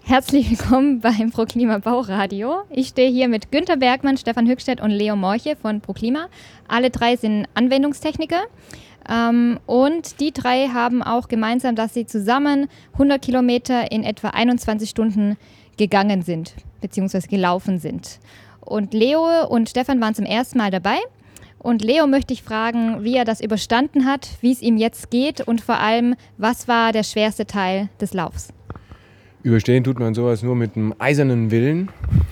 Herzlich willkommen beim ProKlima Bauradio. Ich stehe hier mit Günther Bergmann, Stefan Höchstedt und Leo Morche von ProKlima. Alle drei sind Anwendungstechniker und die drei haben auch gemeinsam, dass sie zusammen 100 Kilometer in etwa 21 Stunden gegangen sind, beziehungsweise gelaufen sind. Und Leo und Stefan waren zum ersten Mal dabei. Und Leo möchte ich fragen, wie er das überstanden hat, wie es ihm jetzt geht und vor allem, was war der schwerste Teil des Laufs? Überstehen tut man sowas nur mit einem eisernen Willen.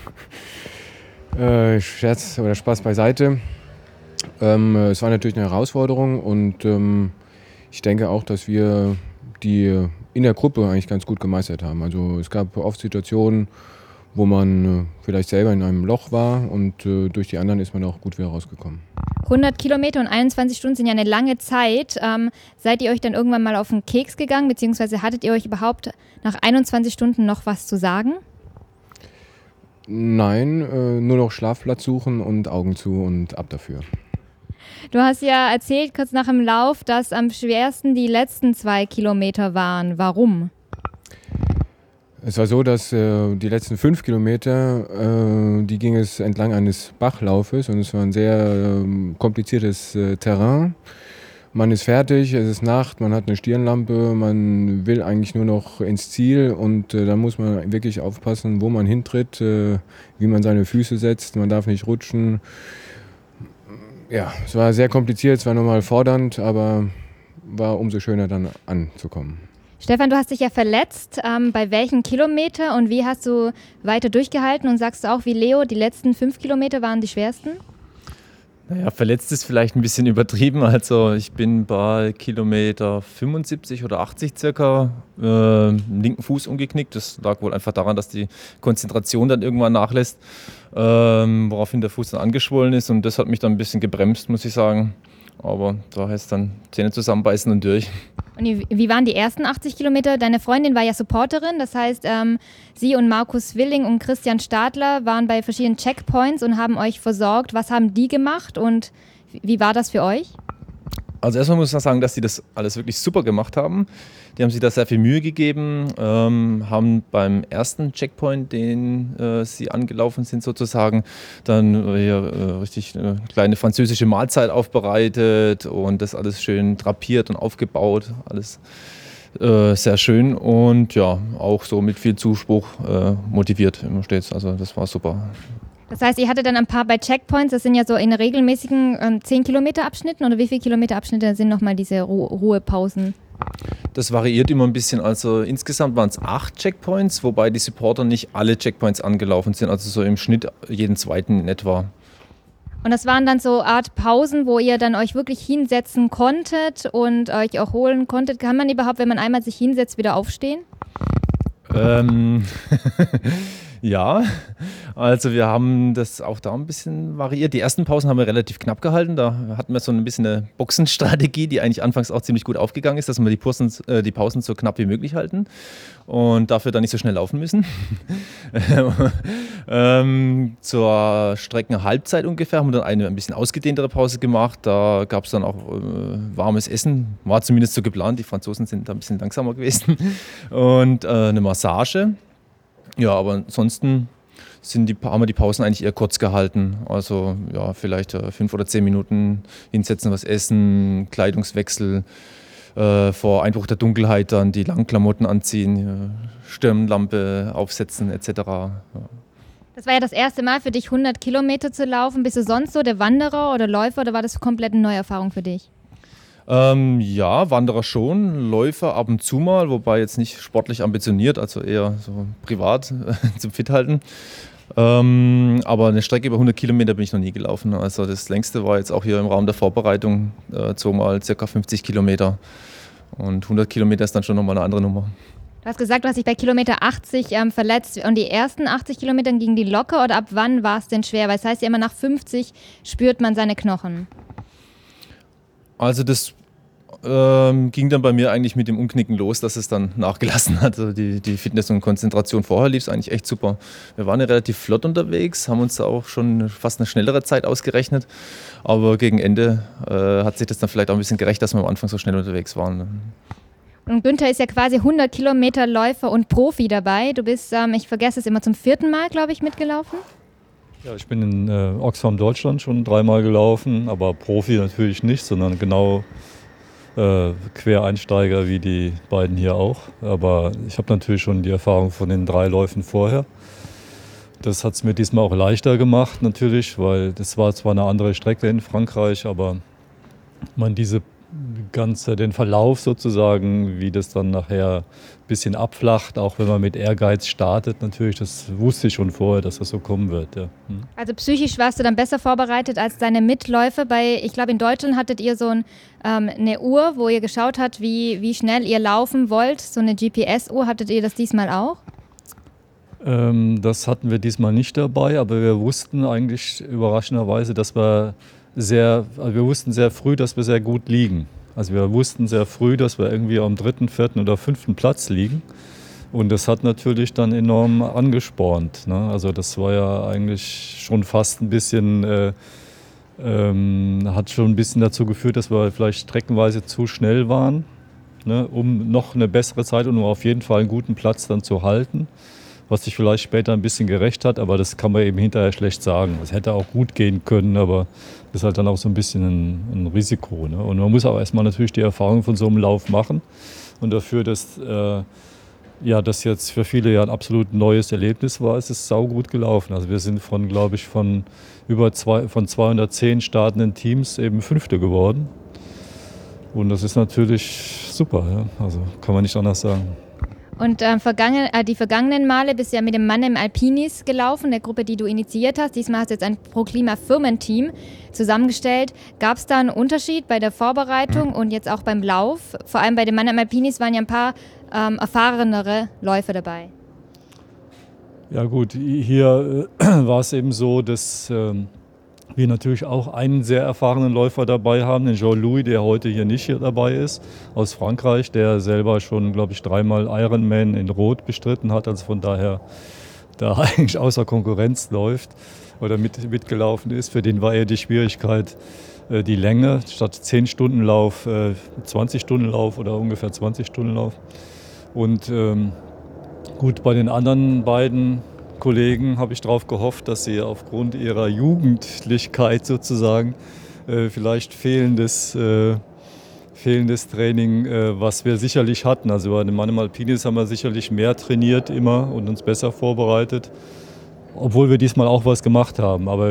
Scherz oder Spaß beiseite. Es war natürlich eine Herausforderung und ich denke auch, dass wir die in der Gruppe eigentlich ganz gut gemeistert haben. Also es gab oft Situationen, wo man vielleicht selber in einem Loch war und durch die anderen ist man auch gut wieder rausgekommen. 100 Kilometer und 21 Stunden sind ja eine lange Zeit. Seid ihr euch dann irgendwann mal auf den Keks gegangen, beziehungsweise hattet ihr euch überhaupt nach 21 Stunden noch was zu sagen? Nein, nur noch Schlafplatz suchen und Augen zu und ab dafür. Du hast ja erzählt kurz nach dem Lauf, dass am schwersten die letzten 2 Kilometer waren. Warum? Es war so, dass die letzten 5 Kilometer, die ging es entlang eines Bachlaufes und es war ein sehr kompliziertes Terrain. Man ist fertig, es ist Nacht, man hat eine Stirnlampe, man will eigentlich nur noch ins Ziel und da muss man wirklich aufpassen, wo man hintritt, wie man seine Füße setzt, man darf nicht rutschen. Ja, es war sehr kompliziert, es war nochmal fordernd, aber war umso schöner dann anzukommen. Stefan, du hast dich ja verletzt. Bei welchen Kilometer und wie hast du weiter durchgehalten? Und sagst du auch wie Leo, die letzten 5 Kilometer waren die schwersten? Naja, verletzt ist vielleicht ein bisschen übertrieben. Also ich bin bei Kilometer 75 oder 80 circa im linken Fuß umgeknickt. Das lag wohl einfach daran, dass die Konzentration dann irgendwann nachlässt, woraufhin der Fuß dann angeschwollen ist. Und das hat mich dann ein bisschen gebremst, muss ich sagen. Aber da heißt dann Zähne zusammenbeißen und durch. Und wie waren die ersten 80 Kilometer? Deine Freundin war ja Supporterin, das heißt, sie und Markus Willing und Christian Stadler waren bei verschiedenen Checkpoints und haben euch versorgt. Was haben die gemacht und wie war das für euch? Also erstmal muss ich sagen, dass die das alles wirklich super gemacht haben. Die haben sich da sehr viel Mühe gegeben, haben beim ersten Checkpoint, den sie angelaufen sind sozusagen, dann hier richtig eine kleine französische Mahlzeit aufbereitet und das alles schön drapiert und aufgebaut, alles sehr schön und ja, auch so mit viel Zuspruch motiviert immer stets, also das war super. Das heißt, ihr hattet dann ein paar bei Checkpoints, das sind ja so in regelmäßigen 10 Kilometer Abschnitten oder wie viele Kilometer Abschnitte sind nochmal diese Ruhepausen? Das variiert immer ein bisschen, also insgesamt waren es 8 Checkpoints, wobei die Supporter nicht alle Checkpoints angelaufen sind, also so im Schnitt jeden zweiten in etwa. Und das waren dann so Art Pausen, wo ihr dann euch wirklich hinsetzen konntet und euch erholen konntet. Kann man überhaupt, wenn man einmal sich hinsetzt, wieder aufstehen? Ja, also wir haben das auch da ein bisschen variiert. Die ersten Pausen haben wir relativ knapp gehalten. Da hatten wir so ein bisschen eine Boxenstrategie, die eigentlich anfangs auch ziemlich gut aufgegangen ist, dass wir die Pausen so knapp wie möglich halten und dafür dann nicht so schnell laufen müssen. Zur Streckenhalbzeit ungefähr haben wir dann eine ein bisschen ausgedehntere Pause gemacht. Da gab es dann auch warmes Essen, war zumindest so geplant. Die Franzosen sind da ein bisschen langsamer gewesen. Und eine Massage. Ja, aber ansonsten haben wir die Pausen eigentlich eher kurz gehalten. Also ja, vielleicht 5 oder 10 Minuten hinsetzen, was essen, Kleidungswechsel, vor Einbruch der Dunkelheit dann die langen Klamotten anziehen, Stirnlampe aufsetzen etc. Ja. Das war ja das erste Mal für dich, 100 Kilometer zu laufen. Bist du sonst so der Wanderer oder Läufer oder war das komplett eine neue Erfahrung für dich? Ja, Wanderer schon, Läufer ab und zu mal, wobei jetzt nicht sportlich ambitioniert, also eher so privat zum Fithalten. Aber eine Strecke über 100 Kilometer bin ich noch nie gelaufen. Also das längste war jetzt auch hier im Rahmen der Vorbereitung, so mal ca. 50 Kilometer. Und 100 Kilometer ist dann schon nochmal eine andere Nummer. Du hast gesagt, du hast dich bei Kilometer 80 verletzt und die ersten 80 Kilometer gingen die locker oder ab wann war es denn schwer? Weil es heißt ja immer, nach 50 spürt man seine Knochen. Also das ging dann bei mir eigentlich mit dem Umknicken los, dass es dann nachgelassen hat. Also die Fitness und Konzentration vorher lief es eigentlich echt super. Wir waren ja relativ flott unterwegs, haben uns da auch schon fast eine schnellere Zeit ausgerechnet. Aber gegen Ende hat sich das dann vielleicht auch ein bisschen gerecht, dass wir am Anfang so schnell unterwegs waren. Und Günther ist ja quasi 100 Kilometer Läufer und Profi dabei. Du bist, ich vergesse es immer, zum 4. Mal, glaube ich, mitgelaufen. Ja, ich bin in Oxfam, Deutschland schon 3-mal gelaufen, aber Profi natürlich nicht, sondern genau Quereinsteiger wie die beiden hier auch. Aber ich habe natürlich schon die Erfahrung von den 3 Läufen vorher. Das hat es mir diesmal auch leichter gemacht natürlich, weil das war zwar eine andere Strecke in Frankreich, aber man den Verlauf sozusagen, wie das dann nachher ein bisschen abflacht, auch wenn man mit Ehrgeiz startet, natürlich, das wusste ich schon vorher, dass das so kommen wird. Ja. Also psychisch warst du dann besser vorbereitet als deine Mitläufer. Ich glaube, in Deutschland hattet ihr so eine Uhr, wo ihr geschaut habt, wie schnell ihr laufen wollt. So eine GPS-Uhr, hattet ihr das diesmal auch? Das hatten wir diesmal nicht dabei, aber wir wussten eigentlich überraschenderweise, wir wussten sehr früh, dass wir sehr gut liegen. Also wir wussten sehr früh, dass wir irgendwie am 3., 4. oder 5. Platz liegen. Und das hat natürlich dann enorm angespornt. Ne? Also das war ja eigentlich schon fast ein bisschen, hat schon ein bisschen dazu geführt, dass wir vielleicht streckenweise zu schnell waren, ne? Um noch eine bessere Zeit und um auf jeden Fall einen guten Platz dann zu halten. Was sich vielleicht später ein bisschen gerecht hat, aber das kann man eben hinterher schlecht sagen. Es hätte auch gut gehen können, aber das ist halt dann auch so ein bisschen ein Risiko. Ne? Und man muss auch erstmal natürlich die Erfahrung von so einem Lauf machen. Und dafür, dass das jetzt für viele ja ein absolut neues Erlebnis war, ist es saugut gelaufen. Also wir sind von 210 startenden Teams eben 5. geworden. Und das ist natürlich super, ja? Also kann man nicht anders sagen. Und die vergangenen Male bist du ja mit dem Mannheim Alpinis gelaufen, der Gruppe, die du initiiert hast. Diesmal hast du jetzt ein ProKlima-Firmenteam zusammengestellt. Gab es da einen Unterschied bei der Vorbereitung und jetzt auch beim Lauf? Vor allem bei den Mannheim Alpinis waren ja ein paar erfahrenere Läufer dabei. Ja gut, hier war es eben so, dass wir natürlich auch einen sehr erfahrenen Läufer dabei haben, den Jean-Louis, der heute hier nicht dabei ist, aus Frankreich, der selber schon, glaube ich, 3-mal Ironman in Rot bestritten hat, also von daher da eigentlich außer Konkurrenz läuft oder mitgelaufen ist. Für den war eher die Schwierigkeit die Länge, statt 10-Stunden-Lauf, 20-Stunden-Lauf oder ungefähr 20-Stunden-Lauf. Und gut, bei den anderen beiden Kollegen habe ich darauf gehofft, dass sie aufgrund ihrer Jugendlichkeit sozusagen vielleicht fehlendes Training, was wir sicherlich hatten. Also bei den Mannheim Alpinis haben wir sicherlich mehr trainiert immer und uns besser vorbereitet, obwohl wir diesmal auch was gemacht haben. Aber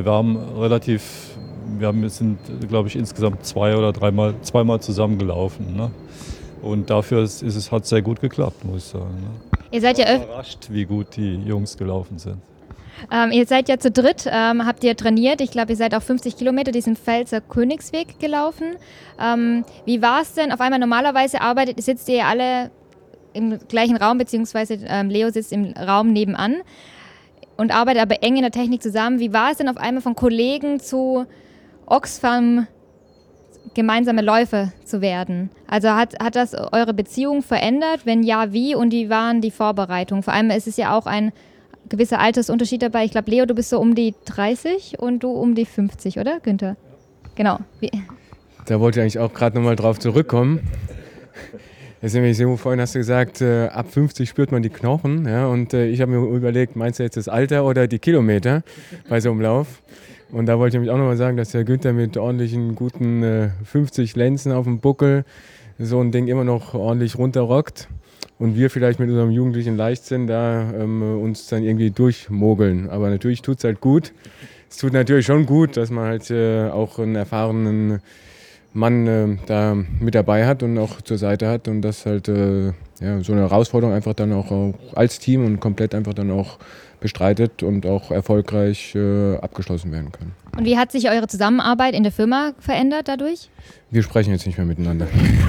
wir sind, glaube ich, insgesamt zweimal zusammengelaufen. Ne? Und dafür hat es sehr gut geklappt, muss ich sagen. Ne? Ihr seid ja überrascht, wie gut die Jungs gelaufen sind. Ihr seid ja zu dritt, habt ihr trainiert. Ich glaube, ihr seid auch 50 Kilometer diesen Pfälzer Königsweg gelaufen. Wie war es denn? Auf einmal normalerweise sitzt ihr alle im gleichen Raum, beziehungsweise Leo sitzt im Raum nebenan und arbeitet aber eng in der Technik zusammen. Wie war es denn auf einmal von Kollegen zu Oxfam gemeinsame Läufer zu werden? Also hat das eure Beziehung verändert? Wenn ja, wie? Und wie waren die Vorbereitungen? Vor allem ist es ja auch ein gewisser Altersunterschied dabei. Ich glaube, Leo, du bist so um die 30 und du um die 50, oder, Günther? Genau. Da wollte ich eigentlich auch gerade nochmal drauf zurückkommen. Vorhin hast du gesagt, ab 50 spürt man die Knochen. Ja, und ich habe mir überlegt, meinst du jetzt das Alter oder die Kilometer bei so einem Lauf? Und da wollte ich nämlich auch nochmal sagen, dass der Günther mit ordentlichen, guten 50 Lenzen auf dem Buckel so ein Ding immer noch ordentlich runterrockt. Und wir vielleicht mit unserem jugendlichen Leichtsinn da uns dann irgendwie durchmogeln. Aber natürlich tut es halt gut. Es tut natürlich schon gut, dass man halt auch einen erfahrenen Mann da mit dabei hat und auch zur Seite hat. Und das halt so eine Herausforderung einfach dann auch als Team und komplett einfach dann auch bestreitet und auch erfolgreich abgeschlossen werden kann. Und wie hat sich eure Zusammenarbeit in der Firma verändert dadurch? Wir sprechen jetzt nicht mehr miteinander.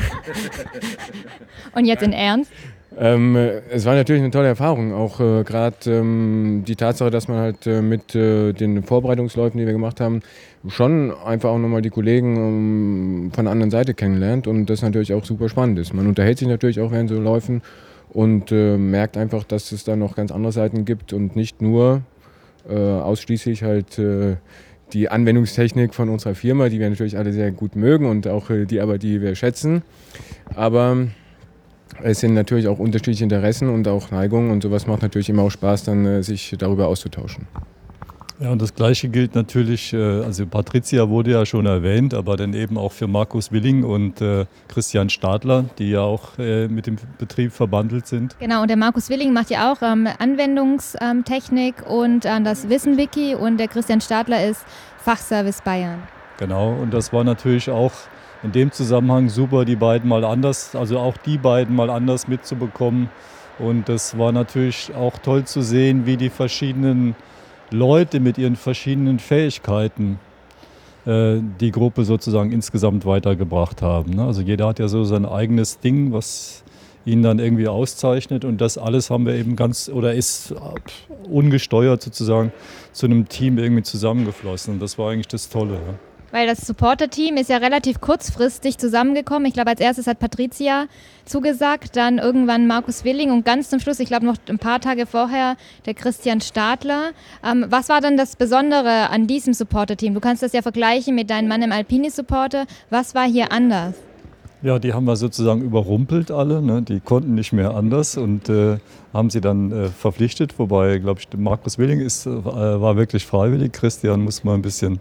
Und jetzt in Ernst? Es war natürlich eine tolle Erfahrung, auch gerade die Tatsache, dass man halt mit den Vorbereitungsläufen, die wir gemacht haben, schon einfach auch nochmal die Kollegen von der anderen Seite kennenlernt und das natürlich auch super spannend ist. Man unterhält sich natürlich auch während so Läufen und merkt einfach, dass es da noch ganz andere Seiten gibt und nicht nur ausschließlich halt die Anwendungstechnik von unserer Firma, die wir natürlich alle sehr gut mögen und auch die wir schätzen. Aber es sind natürlich auch unterschiedliche Interessen und auch Neigungen und sowas macht natürlich immer auch Spaß, dann sich darüber auszutauschen. Ja, und das Gleiche gilt natürlich, also Patricia wurde ja schon erwähnt, aber dann eben auch für Markus Willing und Christian Stadler, die ja auch mit dem Betrieb verbandelt sind. Genau, und der Markus Willing macht ja auch Anwendungstechnik und das Wissen-Wiki und der Christian Stadler ist Fachservice Bayern. Genau, und das war natürlich auch in dem Zusammenhang super, die beiden mal anders, also auch die beiden mal anders mitzubekommen. Und das war natürlich auch toll zu sehen, wie die verschiedenen Leute mit ihren verschiedenen Fähigkeiten die Gruppe sozusagen insgesamt weitergebracht haben. Ne? Also jeder hat ja so sein eigenes Ding, was ihn dann irgendwie auszeichnet. Und das alles haben wir eben ist ungesteuert sozusagen zu einem Team irgendwie zusammengeflossen. Und das war eigentlich das Tolle. Ja. Weil das Supporter-Team ist ja relativ kurzfristig zusammengekommen. Ich glaube, als erstes hat Patricia zugesagt, dann irgendwann Markus Willing und ganz zum Schluss, ich glaube noch ein paar Tage vorher, der Christian Stadler. Was war dann das Besondere an diesem Supporter-Team? Du kannst das ja vergleichen mit deinem Mann im Alpini-Supporter. Was war hier anders? Ja, die haben wir sozusagen überrumpelt alle. Ne? Die konnten nicht mehr anders und haben sie dann verpflichtet. Wobei, glaube ich, Markus Willing war wirklich freiwillig. Christian muss mal ein bisschen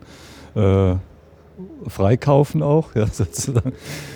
freikaufen auch, ja, sozusagen.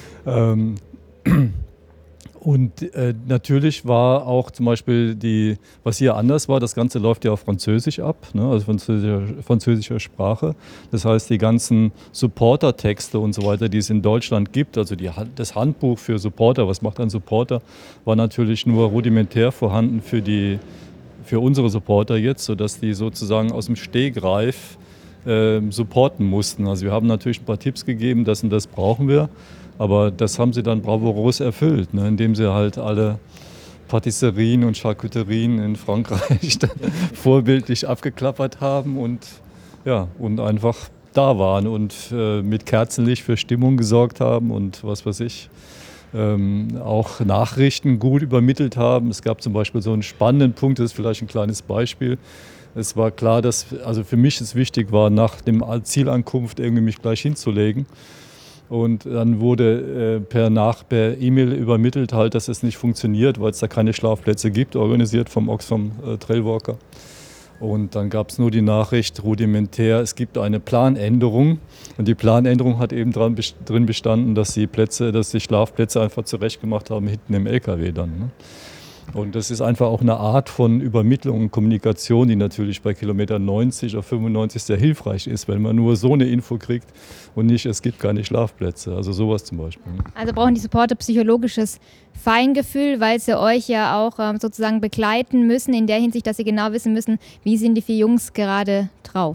Und natürlich war auch zum Beispiel was hier anders war, das Ganze läuft ja auf Französisch ab, ne, also französischer Sprache. Das heißt, die ganzen Supporter-Texte und so weiter, die es in Deutschland gibt, also das Handbuch für Supporter, was macht ein Supporter, war natürlich nur rudimentär vorhanden für unsere Supporter jetzt, sodass die sozusagen aus dem Stegreif supporten mussten. Also wir haben natürlich ein paar Tipps gegeben, das und das brauchen wir, aber das haben sie dann bravourös erfüllt, ne, indem sie halt alle Patisserien und Charcuterien in Frankreich vorbildlich abgeklappert haben und einfach da waren und mit Kerzenlicht für Stimmung gesorgt haben und was weiß ich, auch Nachrichten gut übermittelt haben. Es gab zum Beispiel so einen spannenden Punkt, das ist vielleicht ein kleines Beispiel. Es war klar, dass also für mich es wichtig war, nach dem Zielankunft irgendwie mich gleich hinzulegen. Und dann wurde per E-Mail übermittelt, halt, dass es nicht funktioniert, weil es da keine Schlafplätze gibt, organisiert vom Oxfam Trailwalker. Und dann gab es nur die Nachricht rudimentär, es gibt eine Planänderung. Und die Planänderung hat eben drin bestanden, dass die Schlafplätze einfach zurechtgemacht haben, hinten im LKW dann. Ne? Und das ist einfach auch eine Art von Übermittlung und Kommunikation, die natürlich bei Kilometer 90 oder 95 sehr hilfreich ist, wenn man nur so eine Info kriegt und nicht, es gibt keine Schlafplätze. Also sowas zum Beispiel. Also brauchen die Supporter psychologisches Feingefühl, weil sie euch ja auch sozusagen begleiten müssen, in der Hinsicht, dass sie genau wissen müssen, wie sind die 4 Jungs gerade drauf.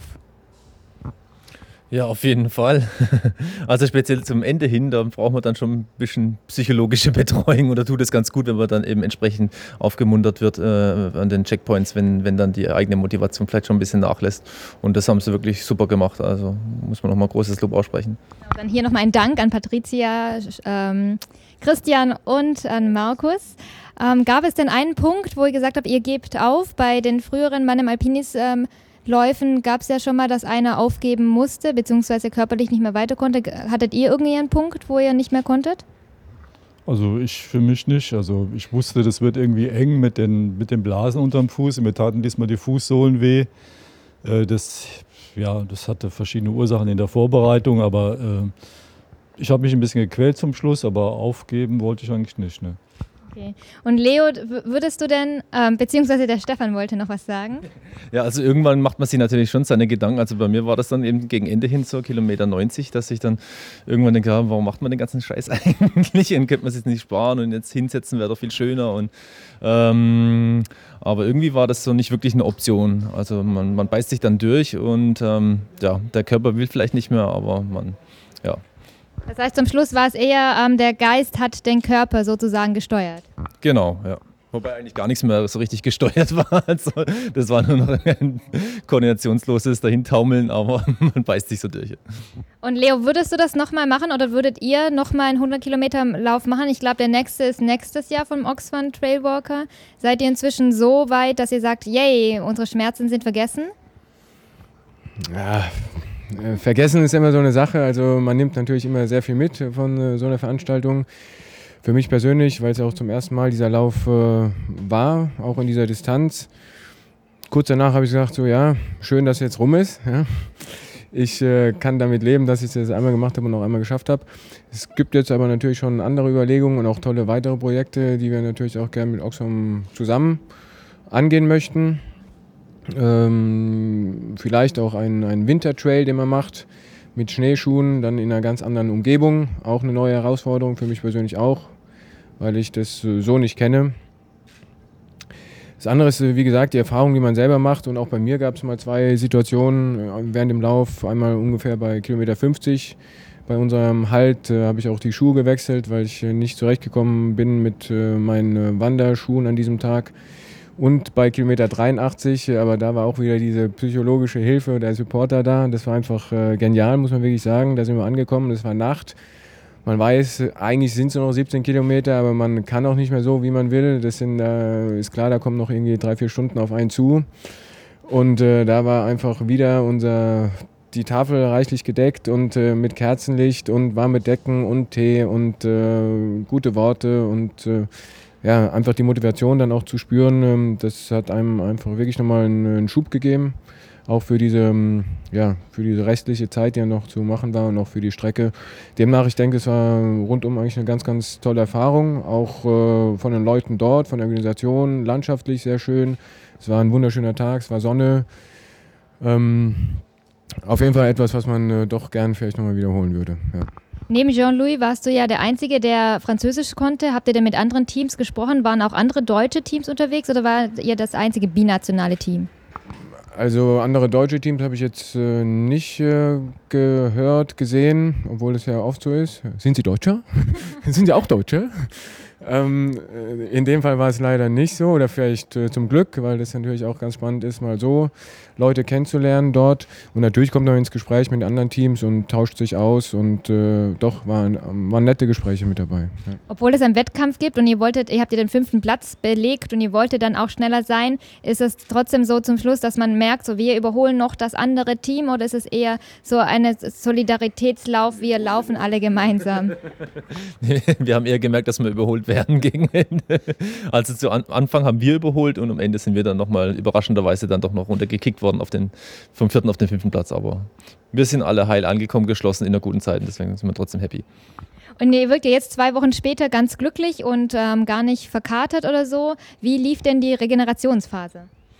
Ja, auf jeden Fall. Also speziell zum Ende hin, da braucht man dann schon ein bisschen psychologische Betreuung oder tut es ganz gut, wenn man dann eben entsprechend aufgemuntert wird an den Checkpoints, wenn dann die eigene Motivation vielleicht schon ein bisschen nachlässt. Und das haben sie wirklich super gemacht. Also muss man nochmal großes Lob aussprechen. Dann hier nochmal ein Dank an Patricia, Christian und an Markus. Gab es denn einen Punkt, wo ihr gesagt habt, ihr gebt auf? Bei den früheren Mann im Alpinis Läufen gab es ja schon mal, dass einer aufgeben musste, beziehungsweise körperlich nicht mehr weiter konnte. Hattet ihr irgendwie einen Punkt, wo ihr nicht mehr konntet? Also für mich nicht. Also ich wusste, das wird irgendwie eng mit den Blasen unterm Fuß. Mir taten diesmal die Fußsohlen weh. Das hatte verschiedene Ursachen in der Vorbereitung, aber ich habe mich ein bisschen gequält zum Schluss, aber aufgeben wollte ich eigentlich nicht. Ne? Okay. Und Leo, würdest du denn, beziehungsweise der Stefan wollte noch was sagen? Ja, also irgendwann macht man sich natürlich schon seine Gedanken. Also bei mir war das dann eben gegen Ende hin, so Kilometer 90, dass ich dann irgendwann denke, ja, warum macht man den ganzen Scheiß eigentlich? Und könnte man sich nicht sparen und jetzt hinsetzen wäre doch viel schöner. Und, aber irgendwie war das so nicht wirklich eine Option. Also man beißt sich dann durch und der Körper will vielleicht nicht mehr, aber ja. Das heißt, zum Schluss war es eher, der Geist hat den Körper sozusagen gesteuert. Genau, ja. Wobei eigentlich gar nichts mehr so richtig gesteuert war. Also, das war nur noch ein koordinationsloses Dahintaumeln, aber man beißt sich so durch. Und Leo, würdest du das nochmal machen oder würdet ihr nochmal einen 100-Kilometer-Lauf machen? Ich glaube, der nächste ist nächstes Jahr vom Oxfam Trailwalker. Seid ihr inzwischen so weit, dass ihr sagt, yay, unsere Schmerzen sind vergessen? Ja, vergessen ist immer so eine Sache. Also man nimmt natürlich immer sehr viel mit von so einer Veranstaltung. für mich persönlich, weil es auch zum ersten Mal dieser Lauf war, auch in dieser Distanz. Kurz danach habe ich gesagt, so ja, schön, dass es jetzt rum ist. Ja. Ich kann damit leben, dass ich das einmal gemacht habe und noch einmal geschafft habe. Es gibt jetzt aber natürlich schon andere Überlegungen und auch tolle weitere Projekte, die wir natürlich auch gerne mit Oxfam zusammen angehen möchten. Vielleicht auch ein Wintertrail, den man macht, mit Schneeschuhen, dann in einer ganz anderen Umgebung. Auch eine neue Herausforderung für mich persönlich auch, weil ich das so nicht kenne. Das andere ist, wie gesagt, die Erfahrung, die man selber macht. Und auch bei mir gab es mal 2 Situationen während dem Lauf. Einmal ungefähr bei Kilometer 50. Bei unserem Halt habe ich auch die Schuhe gewechselt, weil ich nicht zurechtgekommen bin mit meinen Wanderschuhen an diesem Tag. Und bei Kilometer 83, aber da war auch wieder diese psychologische Hilfe, der Supporter da. Das war einfach genial, muss man wirklich sagen. Da sind wir angekommen, das war Nacht. Man weiß, eigentlich sind es nur noch 17 Kilometer, aber man kann auch nicht mehr so, wie man will. Das ist klar, da kommen noch irgendwie 3-4 Stunden auf einen zu. Und da war einfach wieder die Tafel reichlich gedeckt und mit Kerzenlicht und warme Decken und Tee und gute Worte und ja, einfach die Motivation dann auch zu spüren, das hat einem einfach wirklich nochmal einen Schub gegeben. Auch für diese restliche Zeit, die ja noch zu machen war und auch für die Strecke. Demnach, ich denke, es war rundum eigentlich eine ganz, ganz tolle Erfahrung. Auch von den Leuten dort, von der Organisation, landschaftlich sehr schön. Es war ein wunderschöner Tag, es war Sonne. Auf jeden Fall etwas, was man doch gern vielleicht nochmal wiederholen würde. Ja. Neben Jean-Louis warst du ja der Einzige, der Französisch konnte. Habt ihr denn mit anderen Teams gesprochen? Waren auch andere deutsche Teams unterwegs oder war ihr das einzige binationale Team? Also andere deutsche Teams habe ich jetzt nicht gehört, gesehen, obwohl es ja oft so ist. Sind Sie Deutscher? Sind Sie auch Deutsche? In dem Fall war es leider nicht so oder vielleicht zum Glück, weil das natürlich auch ganz spannend ist, mal so Leute kennenzulernen dort. Und natürlich kommt man ins Gespräch mit anderen Teams und tauscht sich aus und doch waren nette Gespräche mit dabei. Ja. Obwohl es einen Wettkampf gibt und ihr habt ja den 5. Platz belegt und ihr wolltet dann auch schneller sein, ist es trotzdem so zum Schluss, dass man merkt, so wir überholen noch das andere Team oder ist es eher so ein Solidaritätslauf, wir laufen alle gemeinsam? Wir haben eher gemerkt, dass wir überholt werden gegen Ende. Also zu Anfang haben wir überholt und am Ende sind wir dann nochmal überraschenderweise dann doch noch runtergekickt worden vom 4. auf den 5. Platz. Aber wir sind alle heil angekommen, geschlossen in einer guten Zeit, deswegen sind wir trotzdem happy. Und ihr wirkt ja jetzt 2 Wochen später ganz glücklich und gar nicht verkatert oder so. Wie lief denn die Regenerationsphase?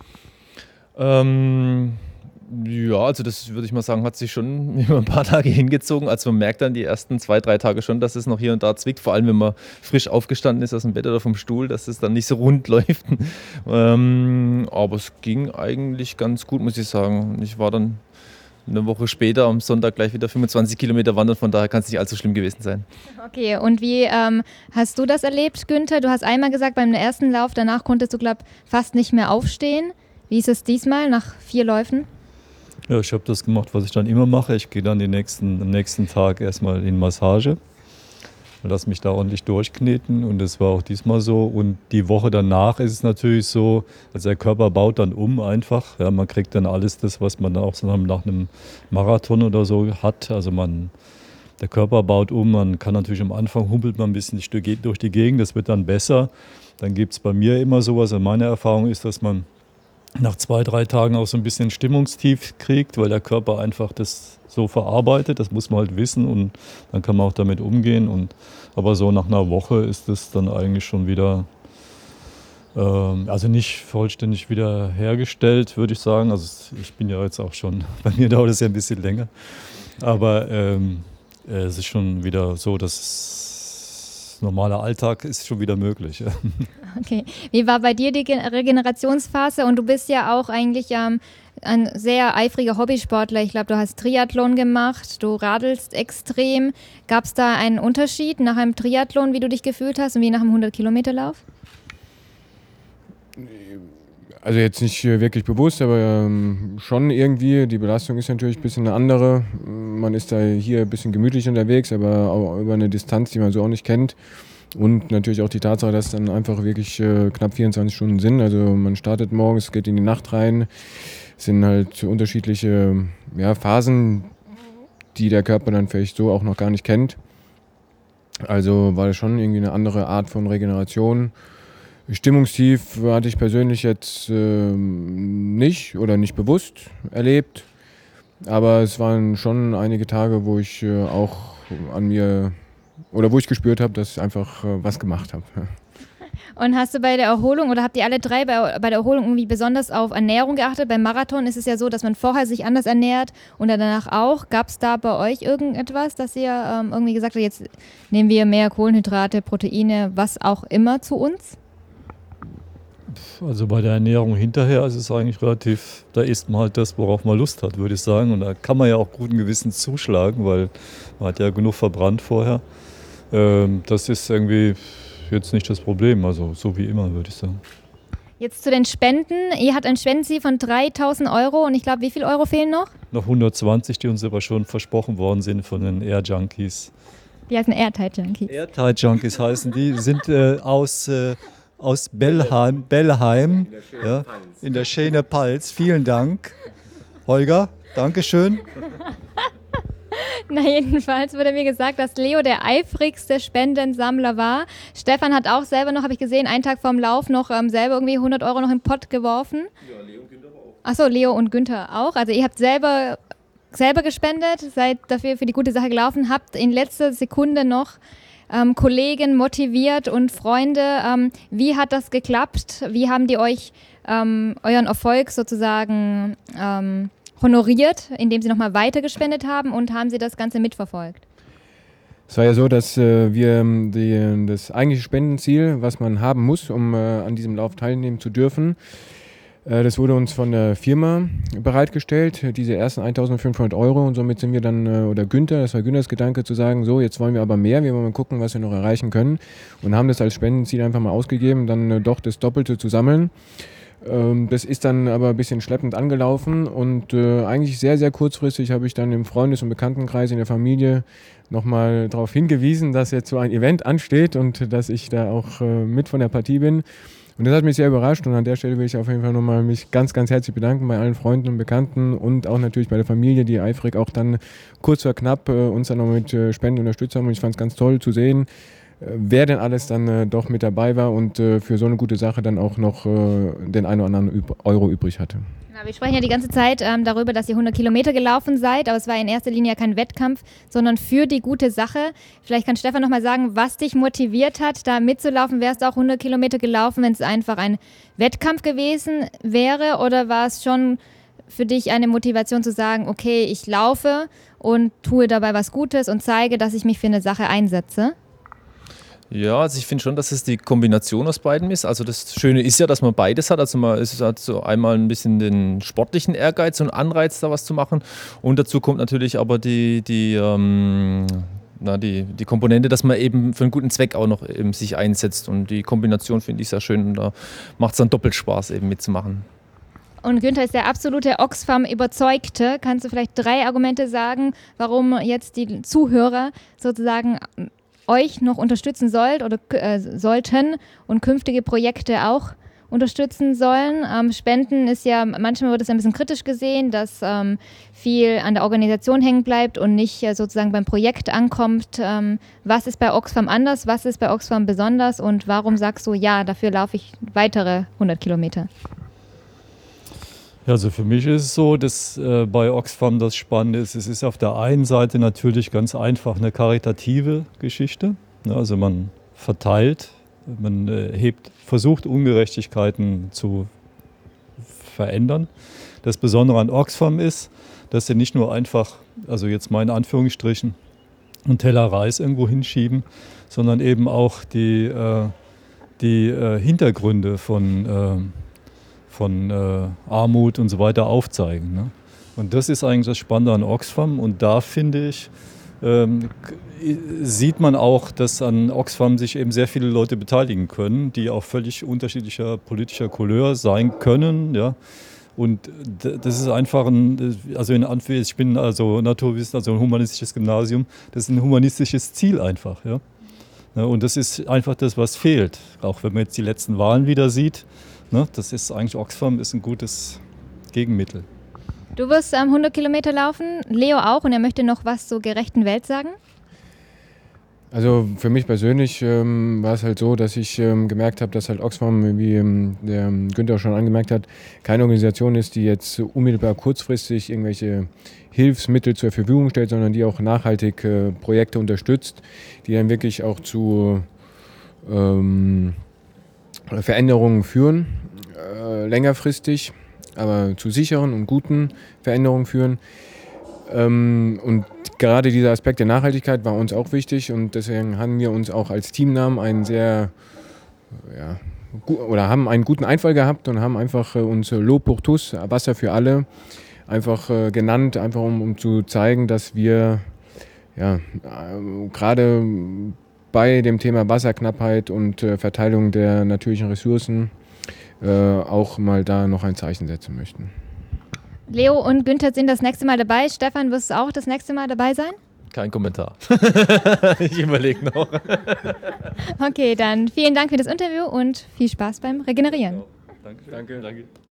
Ja, also das würde ich mal sagen, hat sich schon über ein paar Tage hingezogen. Also man merkt dann die ersten 2-3 Tage schon, dass es noch hier und da zwickt. Vor allem, wenn man frisch aufgestanden ist aus dem Bett oder vom Stuhl, dass es dann nicht so rund läuft. Aber es ging eigentlich ganz gut, muss ich sagen. Ich war dann eine Woche später am Sonntag gleich wieder 25 Kilometer wandern. Von daher kann es nicht allzu schlimm gewesen sein. Okay, und wie hast du das erlebt, Günther? Du hast einmal gesagt, beim ersten Lauf, danach konntest du, glaube ich, fast nicht mehr aufstehen. Wie ist es diesmal nach 4 Läufen? Ja, ich habe das gemacht, was ich dann immer mache. Ich gehe dann am nächsten Tag erstmal in Massage, lasse mich da ordentlich durchkneten und das war auch diesmal so. Und die Woche danach ist es natürlich so, also der Körper baut dann um einfach. Ja, man kriegt dann alles das, was man auch so nach einem Marathon oder so hat. Also der Körper baut um, man kann natürlich am Anfang humpelt man ein bisschen durch die Gegend, das wird dann besser. Dann gibt es bei mir immer sowas, und meine Erfahrung ist, dass man nach 2-3 Tagen auch so ein bisschen Stimmungstief kriegt, weil der Körper einfach das so verarbeitet, das muss man halt wissen und dann kann man auch damit umgehen. Aber so nach einer Woche ist das dann eigentlich schon wieder, also nicht vollständig wieder hergestellt, würde ich sagen. Also ich bin ja jetzt auch schon, bei mir dauert es ja ein bisschen länger, aber es ist schon wieder so, dass normaler Alltag ist schon wieder möglich. Ja. Okay. Wie war bei dir die Regenerationsphase? Und du bist ja auch eigentlich ein sehr eifriger Hobbysportler. Ich glaube, du hast Triathlon gemacht, du radelst extrem. Gab es da einen Unterschied nach einem Triathlon, wie du dich gefühlt hast und wie nach einem 100-Kilometer-Lauf? Also jetzt nicht wirklich bewusst, aber schon irgendwie. Die Belastung ist natürlich ein bisschen eine andere. Man ist da hier ein bisschen gemütlich unterwegs, aber auch über eine Distanz, die man so auch nicht kennt. Und natürlich auch die Tatsache, dass es dann einfach wirklich knapp 24 Stunden sind. Also man startet morgens, geht in die Nacht rein. Es sind halt unterschiedliche Phasen, die der Körper dann vielleicht so auch noch gar nicht kennt. Also war das schon irgendwie eine andere Art von Regeneration. Stimmungstief hatte ich persönlich jetzt nicht oder nicht bewusst erlebt. Aber es waren schon einige Tage, wo ich auch an mir oder wo ich gespürt habe, dass ich einfach was gemacht habe. Und hast du bei der Erholung oder habt ihr alle drei bei der Erholung irgendwie besonders auf Ernährung geachtet? Beim Marathon ist es ja so, dass man vorher sich anders ernährt und dann danach auch. Gab es da bei euch irgendetwas, dass ihr irgendwie gesagt habt, jetzt nehmen wir mehr Kohlenhydrate, Proteine, was auch immer zu uns? Also bei der Ernährung hinterher ist es eigentlich relativ, da isst man halt das, worauf man Lust hat, würde ich sagen. Und da kann man ja auch guten Gewissens zuschlagen, weil man hat ja genug verbrannt vorher. Das ist irgendwie jetzt nicht das Problem, also so wie immer, würde ich sagen. Jetzt zu den Spenden. Ihr habt ein Spendenziel von 3.000 € und ich glaube, wie viel Euro fehlen noch? Noch 120, die uns aber schon versprochen worden sind von den Air Junkies. Die heißen Airtight Junkies. Airtight Junkies heißen die, sind aus Bellheim, ja, in der schönen Palz. Vielen Dank, Holger, Dankeschön. Na, jedenfalls wurde mir gesagt, dass Leo der eifrigste Spendensammler war. Stefan hat auch selber noch, habe ich gesehen, einen Tag vorm Lauf noch selber irgendwie 100 € noch im Pott geworfen. Ja, Leo und Günther auch. Achso, Leo und Günther auch. Also ihr habt selber gespendet, seid dafür für die gute Sache gelaufen, habt in letzter Sekunde noch Kollegen motiviert und Freunde. Wie hat das geklappt? Wie haben die euch euren Erfolg sozusagen honoriert, indem sie nochmal weiter gespendet haben, und haben sie das Ganze mitverfolgt? Es war ja so, dass wir das eigentliche Spendenziel, was man haben muss, um an diesem Lauf teilnehmen zu dürfen, das wurde uns von der Firma bereitgestellt, diese ersten 1.500 €, und somit sind wir dann, oder Günther, das war Günthers Gedanke, zu sagen, so, jetzt wollen wir aber mehr, wir wollen mal gucken, was wir noch erreichen können, und haben das als Spendenziel einfach mal ausgegeben, dann doch das Doppelte zu sammeln. Das ist dann aber ein bisschen schleppend angelaufen und eigentlich sehr, sehr kurzfristig habe ich dann im Freundes- und Bekanntenkreis, in der Familie nochmal darauf hingewiesen, dass jetzt so ein Event ansteht und dass ich da auch mit von der Partie bin. Und das hat mich sehr überrascht, und an der Stelle will ich auf jeden Fall nochmal mich ganz, ganz herzlich bedanken bei allen Freunden und Bekannten und auch natürlich bei der Familie, die eifrig auch dann kurz vor knapp uns dann noch mit Spenden unterstützt haben. Und ich fand es ganz toll zu sehen, wer denn alles dann doch mit dabei war und für so eine gute Sache dann auch noch den einen oder anderen Euro übrig hatte. Wir sprechen ja die ganze Zeit darüber, dass ihr 100 Kilometer gelaufen seid, aber es war in erster Linie ja kein Wettkampf, sondern für die gute Sache. Vielleicht kann Stefan nochmal sagen, was dich motiviert hat, da mitzulaufen. Wärst du auch 100 Kilometer gelaufen, wenn es einfach ein Wettkampf gewesen wäre, oder war es schon für dich eine Motivation zu sagen, okay, ich laufe und tue dabei was Gutes und zeige, dass ich mich für eine Sache einsetze? Ja, also ich finde schon, dass es die Kombination aus beidem ist. Also das Schöne ist ja, dass man beides hat. Also es hat so einmal ein bisschen den sportlichen Ehrgeiz und Anreiz, da was zu machen. Und dazu kommt natürlich aber die Komponente, dass man eben für einen guten Zweck auch noch eben sich einsetzt. Und die Kombination finde ich sehr schön. Und da macht es dann doppelt Spaß, eben mitzumachen. Und Günther ist der absolute Oxfam-Überzeugte. Kannst du vielleicht 3 Argumente sagen, warum jetzt die Zuhörer sozusagen euch noch unterstützen sollten und künftige Projekte auch unterstützen sollen? Spenden ist ja, manchmal wird es ein bisschen kritisch gesehen, dass viel an der Organisation hängen bleibt und nicht sozusagen beim Projekt ankommt. Was ist bei Oxfam anders? Was ist bei Oxfam besonders? Und warum sagst du, ja, dafür laufe ich weitere 100 Kilometer? Ja, also für mich ist es so, dass bei Oxfam das Spannende ist, es ist auf der einen Seite natürlich ganz einfach eine karitative Geschichte. Also man verteilt, man versucht Ungerechtigkeiten zu verändern. Das Besondere an Oxfam ist, dass sie nicht nur einfach, also jetzt mal in Anführungsstrichen, einen Teller Reis irgendwo hinschieben, sondern eben auch die Hintergründe von Armut und so weiter aufzeigen. Ne? Und das ist eigentlich das Spannende an Oxfam. Und da finde ich, sieht man auch, dass an Oxfam sich eben sehr viele Leute beteiligen können, die auch völlig unterschiedlicher politischer Couleur sein können. Ja? Und das ist einfach ich bin also Naturwissenschaftler, also ein humanistisches Gymnasium, das ist ein humanistisches Ziel einfach. Ja? Und das ist einfach das, was fehlt. Auch wenn man jetzt die letzten Wahlen wieder sieht, das ist eigentlich, Oxfam ist ein gutes Gegenmittel. Du wirst 100 Kilometer laufen, Leo auch, und er möchte noch was zur gerechten Welt sagen? Also für mich persönlich war es halt so, dass ich gemerkt habe, dass halt Oxfam, wie der Günther schon angemerkt hat, keine Organisation ist, die jetzt unmittelbar kurzfristig irgendwelche Hilfsmittel zur Verfügung stellt, sondern die auch nachhaltig Projekte unterstützt, die dann wirklich auch zu Veränderungen führen, längerfristig, aber zu sicheren und guten Veränderungen führen. Und gerade dieser Aspekt der Nachhaltigkeit war uns auch wichtig und deswegen haben wir uns auch als Teamnamen haben einen guten Einfall gehabt und haben einfach uns L'eau pour tous, Wasser für alle, einfach genannt, einfach um zu zeigen, dass wir gerade bei dem Thema Wasserknappheit und Verteilung der natürlichen Ressourcen auch mal da noch ein Zeichen setzen möchten. Leo und Günther sind das nächste Mal dabei. Stefan, wirst du auch das nächste Mal dabei sein? Kein Kommentar. Ich überlege noch. Okay, dann vielen Dank für das Interview und viel Spaß beim Regenerieren. Danke.